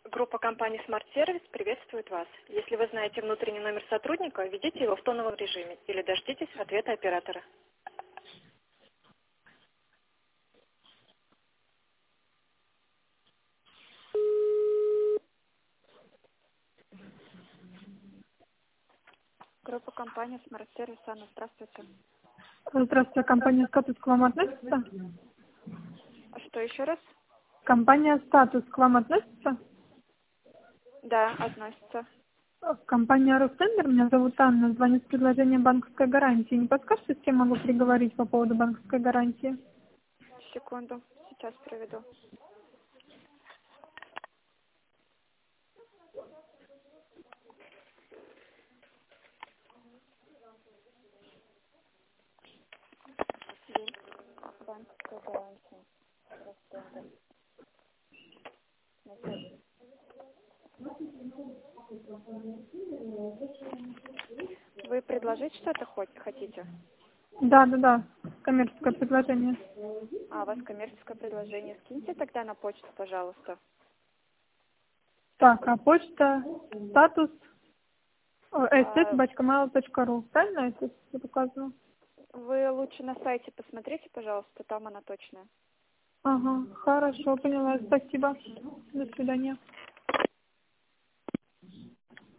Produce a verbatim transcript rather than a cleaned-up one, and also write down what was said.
Группа компании Smart Service приветствует вас. Если вы знаете внутренний номер сотрудника, введите его в тоновом режиме или дождитесь ответа оператора. Группа компании Smart Service, Анна, здравствуйте. Здравствуйте, компания «Статус» к вам относится? А что, еще раз? Компания «Статус» к вам относится? Да, относится. Компания «Ростендер», меня зовут Анна, звоню с предложением банковской гарантии. Не подскажете, с кем могу переговорить по поводу банковской гарантии? Секунду, сейчас проведу. Банковская гарантия. Ростендер. Вы предложить что-то хоть хотите? Да, да, да, коммерческое предложение. А, у вас коммерческое предложение. Скиньте тогда на почту, пожалуйста. Так, а почта «Статус» эс эс А, собака mail точка ру, правильно это тут указано? Вы лучше на сайте посмотрите, пожалуйста, там она точная. Ага, хорошо, поняла, спасибо. До свидания.